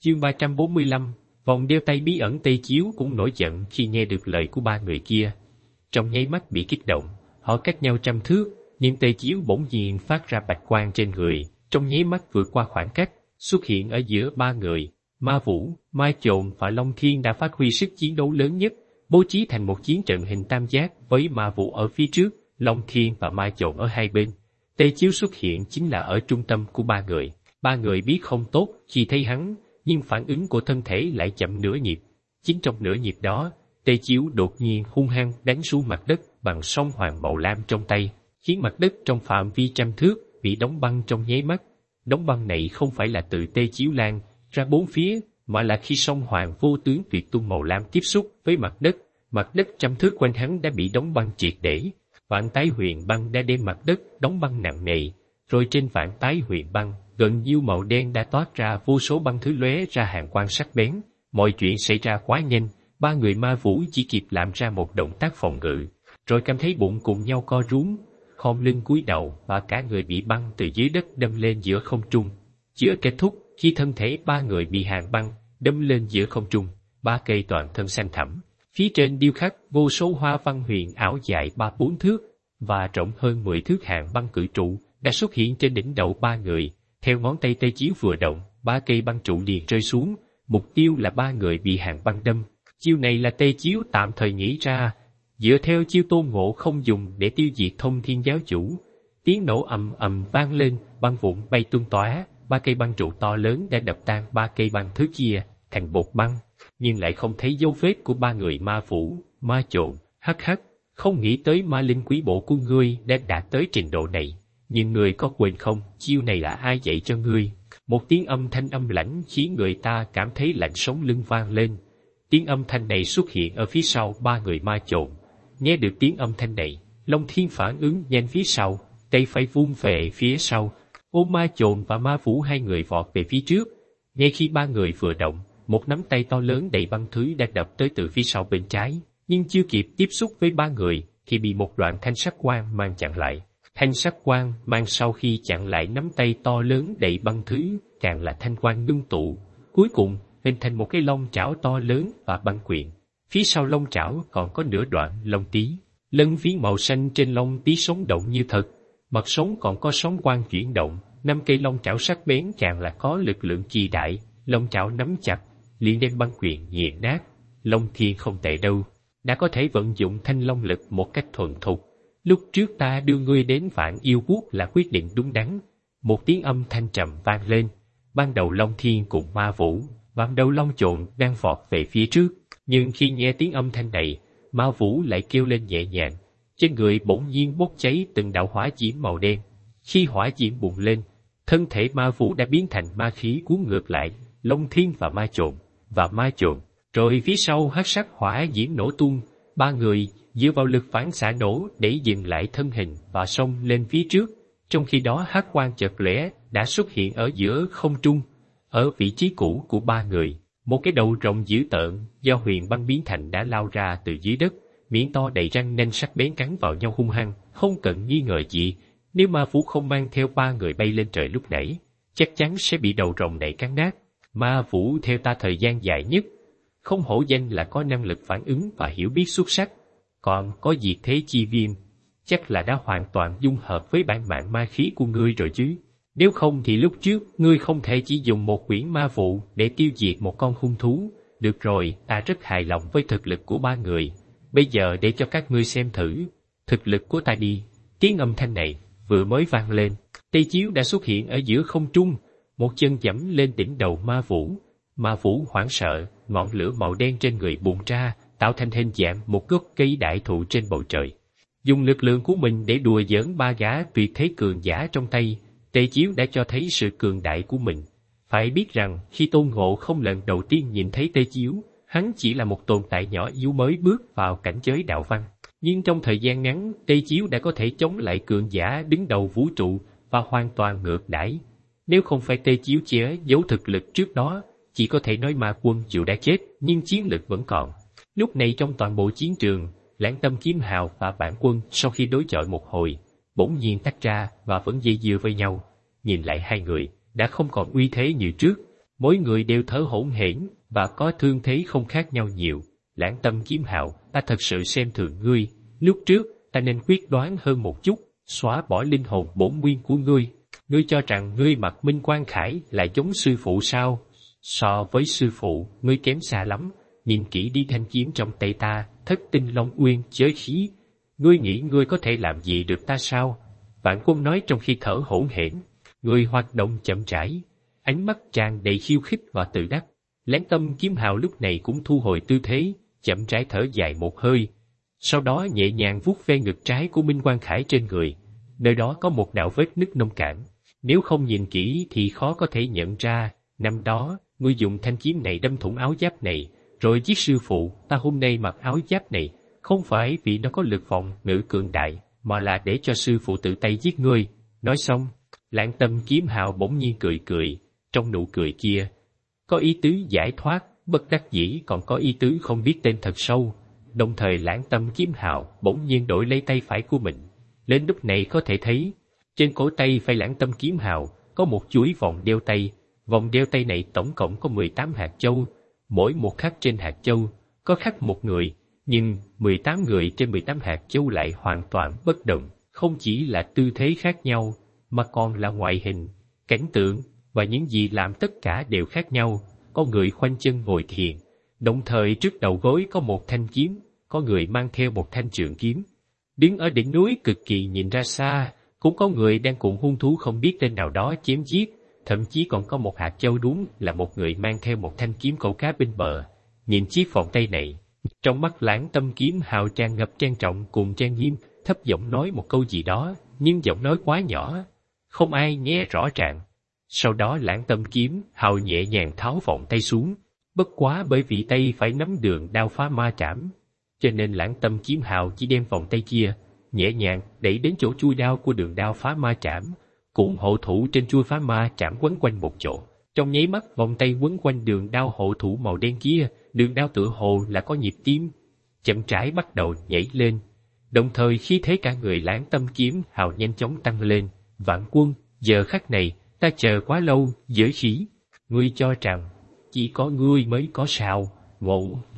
Chương 345, vòng đeo tay bí ẩn. Tây Chiếu cũng nổi giận khi nghe được lời của ba người kia. Trong nháy mắt bị kích động, họ cách nhau 100 thước, nhưng Tây Chiếu bỗng nhiên phát ra bạch quang trên người, trong nháy mắt vượt qua khoảng cách, xuất hiện ở giữa ba người. Ma Vũ, Mai Chồn và Long Thiên đã phát huy sức chiến đấu lớn nhất, bố trí thành một chiến trận hình tam giác với Ma Vũ ở phía trước, Long Thiên và Mai Chồn ở hai bên. Tây Chiếu xuất hiện chính là ở trung tâm của ba người. Ba người biết không tốt khi thấy hắn, nhưng phản ứng của thân thể lại chậm nửa nhịp. Chính trong nửa nhịp đó, Tây Chiếu đột nhiên hung hăng đánh xuống mặt đất bằng song hoàng màu lam trong tay, khiến mặt đất trong phạm vi 100 thước bị đóng băng trong nháy mắt. Đóng băng này không phải là từ Tây Chiếu lan ra bốn phía, mà là khi song hoàng vô tướng tuyệt tung màu lam tiếp xúc với mặt đất 100 thước quanh hắn đã bị đóng băng triệt để. Vạn Tái Huyền Băng đã đem mặt đất đóng băng nặng nề, rồi trên Vạn Tái Huyền Băng, gần như màu đen đã toát ra vô số băng thứ lóe ra hàn quang sắc bén. Mọi chuyện xảy ra quá nhanh, ba người Ma Vũ chỉ kịp làm ra một động tác phòng ngự, rồi cảm thấy bụng cùng nhau co rúm, khom lưng cúi đầu và cả người bị băng từ dưới đất đâm lên giữa không trung. Chữa kết thúc khi thân thể ba người bị hàn băng đâm lên giữa không trung, ba cây toàn thân xanh thẳm, phía trên điêu khắc vô số hoa văn huyền ảo dài 3-4 thước và rộng hơn 10 thước hàn băng cự trụ đã xuất hiện trên đỉnh đầu ba người. Theo ngón tay Tây Chiếu vừa động, ba cây băng trụ liền rơi xuống, mục tiêu là ba người bị hàn băng đâm. Chiêu này là Tây Chiếu tạm thời nghĩ ra, dựa theo chiêu Tôn Ngộ Không dùng để tiêu diệt Thông Thiên giáo chủ. Tiếng nổ ầm ầm vang lên, băng vụn bay tung tóe, ba cây băng trụ to lớn đã đập tan ba cây băng thứ kia thành bột băng, nhưng lại không thấy dấu vết của ba người Ma Vũ, Ma Chồn. Hắc hắc, không nghĩ tới ma linh quý bộ của ngươi đã đạt tới trình độ này. Nhưng ngươi có quên không, chiêu này là ai dạy cho ngươi? Một tiếng âm thanh âm lãnh khiến người ta cảm thấy lạnh sống lưng vang lên. Tiếng âm thanh này xuất hiện ở phía sau ba người Ma Chồn. Nghe được tiếng âm thanh này, Long Thiên phản ứng nhanh phía sau, tay phải vung về phía sau, ôm Ma Chồn và Ma Vũ hai người vọt về phía trước. Ngay khi ba người vừa động, một nắm tay to lớn đầy băng thứ đã đập tới từ phía sau bên trái, nhưng chưa kịp tiếp xúc với ba người thì bị một đoạn thanh sắc quang mang chặn lại. Thanh sắc quang mang sau khi chặn lại nắm tay to lớn đầy băng thứ, càng là thanh quang ngưng tụ, cuối cùng hình thành một cái long trảo to lớn và băng quyện. Phía sau long trảo còn có nửa đoạn long tí, lân phiến màu xanh trên long tí sống động như thật, mặt sống còn có sóng quang chuyển động. 5 cây long trảo sắc bén càng là có lực lượng kỳ đại, long trảo nắm chặt liền đem băng quyện nghiền nát. Long Thiên không tệ đâu, đã có thể vận dụng thanh long lực một cách thuần thục. Lúc trước ta đưa ngươi đến Vạn Yêu Quốc là quyết định đúng đắn. Một tiếng âm thanh trầm vang lên. Ban đầu Long Thiên cùng Ma Vũ, ban đầu Long Chồn đang vọt về phía trước, nhưng khi nghe tiếng âm thanh này, Ma Vũ lại kêu lên nhẹ nhàng. Trên người bỗng nhiên bốc cháy từng đạo hỏa diễm màu đen. Khi hỏa diễm bùng lên, thân thể Ma Vũ đã biến thành ma khí cuốn ngược lại Long Thiên và Ma Chồn, rồi phía sau hắc sắc hỏa diễm nổ tung. Ba người dựa vào lực phản xạ nổ để dừng lại thân hình và xông lên phía trước. Trong khi đó hắc quang chợt lóe đã xuất hiện ở giữa không trung, ở vị trí cũ của ba người. Một cái đầu rồng dữ tợn do huyền băng biến thành đã lao ra từ dưới đất, miệng to đầy răng nanh sắc bén cắn vào nhau hung hăng, không cần nghi ngờ gì. Nếu Ma Vũ không mang theo ba người bay lên trời lúc nãy, chắc chắn sẽ bị đầu rồng này cắn nát. Ma Vũ theo ta thời gian dài nhất, không hổ danh là có năng lực phản ứng và hiểu biết xuất sắc. Còn có diệt thế chi viêm, chắc là đã hoàn toàn dung hợp với bản mạng ma khí của ngươi rồi chứ. Nếu không thì lúc trước ngươi không thể chỉ dùng một quyển ma vụ để tiêu diệt một con hung thú. Được rồi, ta rất hài lòng với thực lực của ba người. Bây giờ để cho các ngươi xem thử thực lực của ta đi. Tiếng âm thanh này vừa mới vang lên, Tây Chiếu đã xuất hiện ở giữa không trung, một chân giẫm lên đỉnh đầu Ma Vũ. Ma Vũ hoảng sợ, ngọn lửa màu đen trên người bùng ra, tạo thành hình dạng một gốc cây đại thụ trên bầu trời. Dùng lực lượng của mình để đùa giỡn ba gã tuyệt thế cường giả trong tay, Tây Chiếu đã cho thấy sự cường đại của mình. Phải biết rằng khi Tôn Ngộ Không lần đầu tiên nhìn thấy Tây Chiếu, hắn chỉ là một tồn tại nhỏ yếu mới bước vào cảnh giới đạo văn. Nhưng trong thời gian ngắn, Tây Chiếu đã có thể chống lại cường giả đứng đầu vũ trụ và hoàn toàn ngược đãi. Nếu không phải Tây Chiếu che giấu thực lực trước đó, chỉ có thể nói Ma Quân dù đã chết, nhưng chiến lực vẫn còn. Lúc này trong toàn bộ chiến trường, Lãng Tâm Kiếm Hào và Bản Quân sau khi đối chọi một hồi, bỗng nhiên tách ra và vẫn dây dưa với nhau. Nhìn lại hai người, đã không còn uy thế như trước. Mỗi người đều thở hổn hển và có thương thế không khác nhau nhiều. Lãng Tâm Kiếm Hào, ta thật sự xem thường ngươi. Lúc trước, ta nên quyết đoán hơn một chút, xóa bỏ linh hồn bổn nguyên của ngươi. Ngươi cho rằng ngươi mặc Minh Quang Khải là giống sư phụ sao? So với sư phụ, ngươi kém xa lắm. Nhìn kỹ đi thanh kiếm trong tay ta, Thất Tinh Long Uyên giới khí. Ngươi nghĩ ngươi có thể làm gì được ta sao? Vạn Quân nói trong khi thở hổn hển. Ngươi hoạt động chậm rãi, ánh mắt tràn đầy khiêu khích và tự đắc. Lãng Tâm Kiếm Hào lúc này cũng thu hồi tư thế, chậm rãi thở dài một hơi. Sau đó nhẹ nhàng vuốt ve ngực trái của Minh Quang Khải trên người. Nơi đó có một đạo vết nứt nông cạn. Nếu không nhìn kỹ thì khó có thể nhận ra, năm đó, ngươi dùng thanh kiếm này đâm thủng áo giáp này, rồi giết sư phụ. Ta hôm nay mặc áo giáp này, không phải vì nó có lực phòng ngự cường đại, mà là để cho sư phụ tự tay giết ngươi. Nói xong, Lãng Tâm Kiếm Hào bỗng nhiên cười cười, trong nụ cười kia, có ý tứ giải thoát, bất đắc dĩ, còn có ý tứ không biết tên thật sâu. Đồng thời Lãng Tâm Kiếm Hào bỗng nhiên đổi lấy tay phải của mình. Đến lúc này có thể thấy, trên cổ tay phải Lãng Tâm Kiếm Hào có một chuỗi vòng đeo tay. Vòng đeo tay này tổng cộng có 18 hạt châu, mỗi một khắc trên hạt châu có khắc một người, nhưng 18 người trên 18 hạt châu lại hoàn toàn bất đồng, không chỉ là tư thế khác nhau, mà còn là ngoại hình, cảnh tượng và những gì làm tất cả đều khác nhau. Có người khoanh chân ngồi thiền, đồng thời trước đầu gối có một thanh kiếm, có người mang theo một thanh trường kiếm. Đứng ở đỉnh núi cực kỳ nhìn ra xa, cũng có người đang cùng hung thú không biết tên nào đó chém giết, thậm chí còn có một hạt châu đúng là một người mang theo một thanh kiếm câu cá bên bờ. Nhìn chiếc vòng tay này, trong mắt Lãng Tâm Kiếm Hào tràn ngập trang trọng cùng trang nghiêm, thấp giọng nói một câu gì đó, nhưng giọng nói quá nhỏ, không ai nghe rõ ràng. Sau đó Lãng Tâm Kiếm Hào nhẹ nhàng tháo vòng tay xuống, bất quá bởi vì tay phải nắm đường đao phá ma trảm, cho nên Lãng Tâm Kiếm Hào chỉ đem vòng tay kia nhẹ nhàng đẩy đến chỗ chui đao của đường đao phá ma trảm, cùng hộ thủ trên chui phá ma trảm quấn quanh một chỗ. Trong nháy mắt vòng tay quấn quanh đường đao hộ thủ màu đen kia, đường đao tựa hồ là có nhịp tim, chậm rãi bắt đầu nhảy lên. Đồng thời khí thế cả người Lãng Tâm Kiếm Hào nhanh chóng tăng lên. Vạn Quân, giờ khắc này, ta chờ quá lâu, giới khí. Ngươi cho rằng chỉ có ngươi mới có sao? Ngộ.